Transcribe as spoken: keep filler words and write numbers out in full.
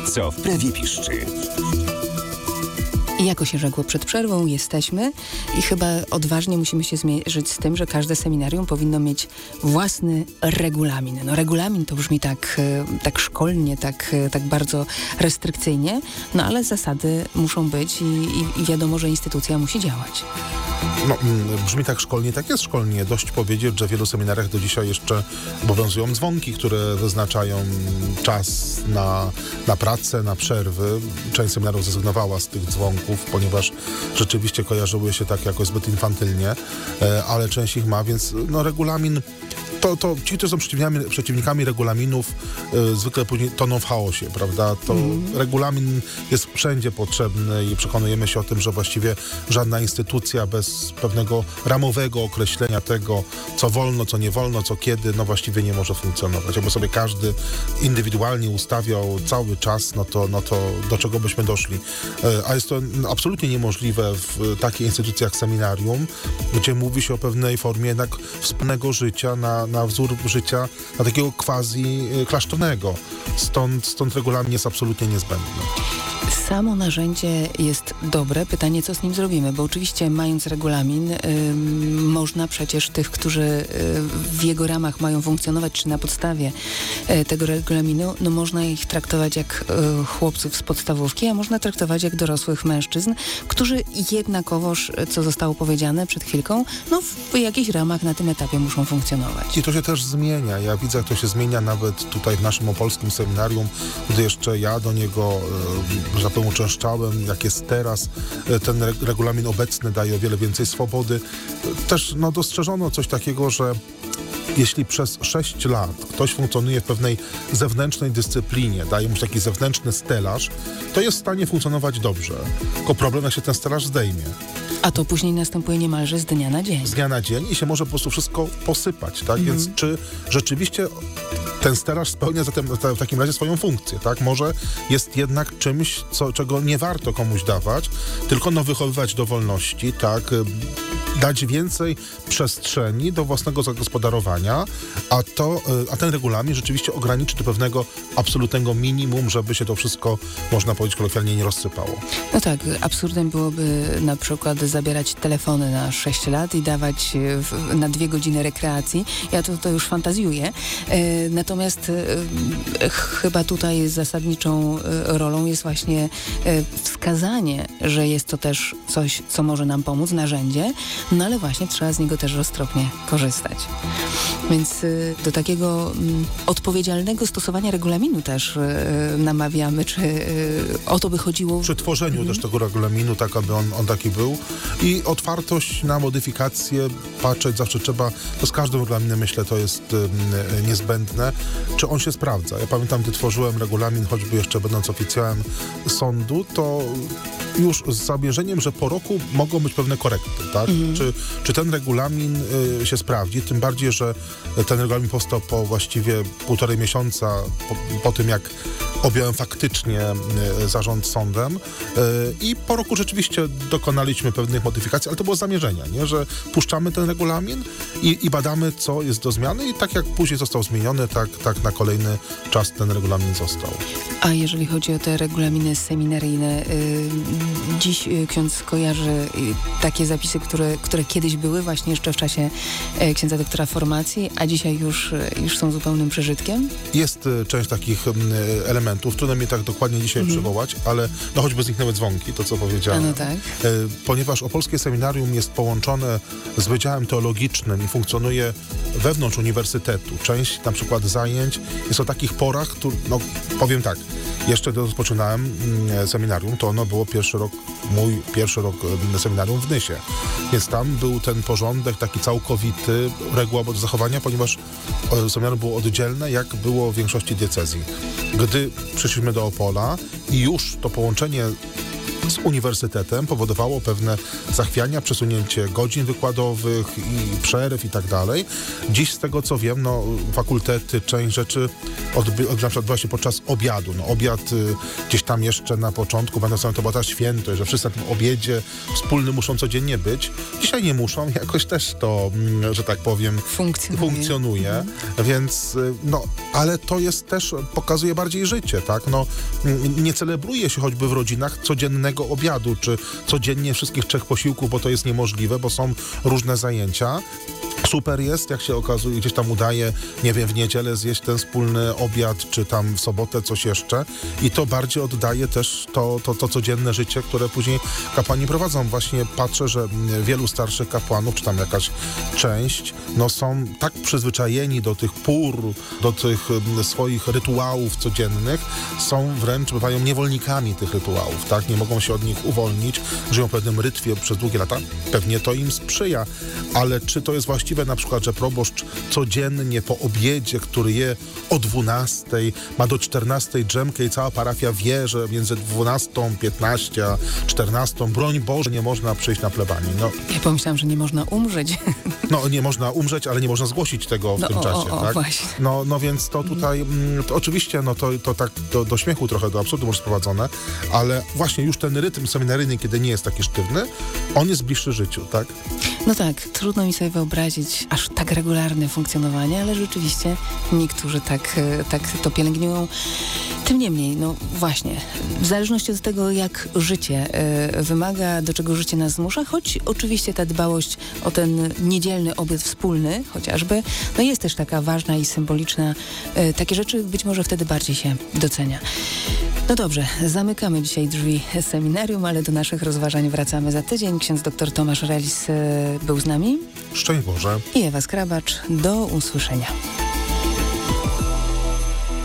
Co w prawie piszczy. I jako się rzekło przed przerwą, jesteśmy i chyba odważnie musimy się zmierzyć z tym, że każde seminarium powinno mieć własny regulamin. No regulamin to brzmi tak, tak szkolnie, tak, tak bardzo restrykcyjnie, no ale zasady muszą być i, i, i wiadomo, że instytucja musi działać. No, brzmi tak szkolnie, tak jest szkolnie. Dość powiedzieć, że w wielu seminariach do dzisiaj jeszcze obowiązują dzwonki, które wyznaczają czas na, na pracę, na przerwy. Część seminariów zrezygnowała z tych dzwonków, ponieważ rzeczywiście kojarzyły się tak jakoś zbyt infantylnie, ale część ich ma, więc no, regulamin To, to ci, którzy są przeciwnikami, przeciwnikami regulaminów, y, zwykle później toną w chaosie, prawda? To mm. regulamin jest wszędzie potrzebny i przekonujemy się o tym, że właściwie żadna instytucja bez pewnego ramowego określenia tego, co wolno, co nie wolno, co kiedy, no właściwie nie może funkcjonować. Jakby sobie każdy indywidualnie ustawiał cały czas, no to, no to do czego byśmy doszli. Y, a jest to absolutnie niemożliwe w takiej instytucji jak seminarium, gdzie mówi się o pewnej formie jednak wspólnego życia na na wzór życia, na takiego quasi klasztornego. Stąd, stąd regulamin jest absolutnie niezbędny. Samo narzędzie jest dobre. Pytanie, co z nim zrobimy, bo oczywiście mając regulamin, y, można przecież tych, którzy y, w jego ramach mają funkcjonować, czy na podstawie y, tego regulaminu, no można ich traktować jak y, chłopców z podstawówki, a można traktować jak dorosłych mężczyzn, którzy jednakowoż, co zostało powiedziane przed chwilką, no w jakichś ramach na tym etapie muszą funkcjonować. I to się też zmienia. Ja widzę, jak to się zmienia nawet tutaj w naszym opolskim seminarium, gdy jeszcze ja do niego y, że uczęszczałem, jak jest teraz. Ten regulamin obecny daje o wiele więcej swobody. Też no, dostrzeżono coś takiego, że jeśli przez sześć lat ktoś funkcjonuje w pewnej zewnętrznej dyscyplinie, daje mu się taki zewnętrzny stelaż, to jest w stanie funkcjonować dobrze. Tylko problem, jak się ten stelaż zdejmie. A to później następuje niemalże z dnia na dzień. Z dnia na dzień i się może po prostu wszystko posypać, tak? Mhm. Więc czy rzeczywiście ten stelaż spełnia zatem w takim razie swoją funkcję, tak? Może jest jednak czymś, co, czego nie warto komuś dawać, tylko no wychowywać do wolności, tak? Dać więcej przestrzeni do własnego zagospodarowania, a, to, a ten regulamin rzeczywiście ograniczy do pewnego absolutnego minimum, żeby się to wszystko, można powiedzieć kolokwialnie, nie rozsypało. No tak, absurdem byłoby na przykład zabierać telefony na sześć lat i dawać w, na dwie godziny rekreacji. Ja to, to już fantazjuję. E, natomiast e, chyba tutaj zasadniczą e, rolą jest właśnie e, wskazanie, że jest to też coś, co może nam pomóc, narzędzie, no ale właśnie trzeba z niego też roztropnie korzystać. Więc y, do takiego y, odpowiedzialnego stosowania regulaminu też y, namawiamy, czy y, o to by chodziło. Przy tworzeniu mhm. też tego regulaminu, tak aby on, on taki był. I otwartość na modyfikacje, patrzeć zawsze trzeba, to z każdym regulaminem, myślę, to jest y, y, niezbędne. Czy on się sprawdza? Ja pamiętam, gdy tworzyłem regulamin, choćby jeszcze będąc oficjałem sądu, to już z zamierzeniem, że po roku mogą być pewne korekty, tak? Mhm. Czy, czy ten regulamin y, się sprawdzi? Tym bardziej, że ten regulamin powstał po właściwie półtorej miesiąca po, po tym, jak objąłem faktycznie y, zarząd sądem y, i po roku rzeczywiście dokonaliśmy pewnych modyfikacji, ale to było zamierzenia, nie? Że puszczamy ten regulamin i, i badamy, co jest do zmiany i tak jak później został zmieniony, tak, tak na kolejny czas ten regulamin został. A jeżeli chodzi o te regulaminy seminaryjne, y, dziś y, ksiądz kojarzy y, takie zapisy, które, które kiedyś były właśnie jeszcze w czasie y, księdza doktora formacji, a dzisiaj już, y, już są zupełnym przeżytkiem? Jest y, część takich y, elementów, trudno mi tak dokładnie dzisiaj mhm. przywołać, ale no choćby zniknęły dzwonki, to co powiedziałem. A no tak. Y, ponieważ opolskie seminarium jest połączone z Wydziałem Teologicznym i funkcjonuje wewnątrz uniwersytetu. Część na przykład zajęć jest o takich porach, który, no powiem tak, jeszcze gdy rozpoczynałem mm, seminarium, to ono było pierwszy rok, mój pierwszy rok mm, seminarium w Nysie. Więc tam był ten porządek taki całkowity, reguła do zachowania, ponieważ e, seminarium było oddzielne, jak było w większości diecezji. Gdy przyszliśmy do Opola i już to połączenie z uniwersytetem powodowało pewne zachwiania, przesunięcie godzin wykładowych i przerw i tak dalej. Dziś z tego co wiem, no fakultety, część rzeczy odby- od, na przykład odbywa się podczas obiadu. No, obiad y, gdzieś tam jeszcze na początku, będą to była ta świętość, że wszyscy na tym obiedzie wspólnym muszą codziennie być. Dzisiaj nie muszą, jakoś też to, mm, że tak powiem, funkcjonuje. funkcjonuje. Mhm. Więc, y, no, ale to jest też, pokazuje bardziej życie, tak? No, y, nie celebruje się choćby w rodzinach codziennego obiadu, czy codziennie wszystkich trzech posiłków, bo to jest niemożliwe, bo są różne zajęcia. Super jest, jak się okazuje, gdzieś tam udaje, nie wiem, w niedzielę zjeść ten wspólny obiad, czy tam w sobotę coś jeszcze i to bardziej oddaje też to, to, to codzienne życie, które później kapłani prowadzą. Właśnie patrzę, że wielu starszych kapłanów, czy tam jakaś część, no są tak przyzwyczajeni do tych pór, do tych swoich rytuałów codziennych, są wręcz, bywają niewolnikami tych rytuałów, tak? Nie mogą się od nich uwolnić, żyją w pewnym rytwie przez długie lata. Pewnie to im sprzyja, ale czy to jest właściwe na przykład, że proboszcz codziennie po obiedzie, który je o dwunastej, ma do czternastej drzemkę i cała parafia wie, że między dwunastą, piętnastą, a czternastą, broń Boże, nie można przyjść na plebanię. No, ja pomyślałam, że nie można umrzeć. No, nie można umrzeć, ale nie można zgłosić tego w no, tym o, czasie, o, o, tak? Właśnie. No, no więc to tutaj, mm, to oczywiście, no to, to tak do, do śmiechu trochę, do absurdu może sprowadzone, ale właśnie już ten rytm seminaryjny, kiedy nie jest taki sztywny, on jest bliższy życiu, tak? No tak, trudno mi sobie wyobrazić aż tak regularne funkcjonowanie, ale rzeczywiście niektórzy tak, tak to pielęgnują. Tym niemniej, no właśnie, w zależności od tego, jak życie y, wymaga, do czego życie nas zmusza, choć oczywiście ta dbałość o ten niedzielny obiad wspólny chociażby, no jest też taka ważna i symboliczna. Y, takie rzeczy być może wtedy bardziej się docenia. No dobrze, zamykamy dzisiaj drzwi seminarium, ale do naszych rozważań wracamy za tydzień. Ksiądz dr Tomasz Relis y, był z nami. Szczęść Boże. I Ewa Skrabacz. Do usłyszenia.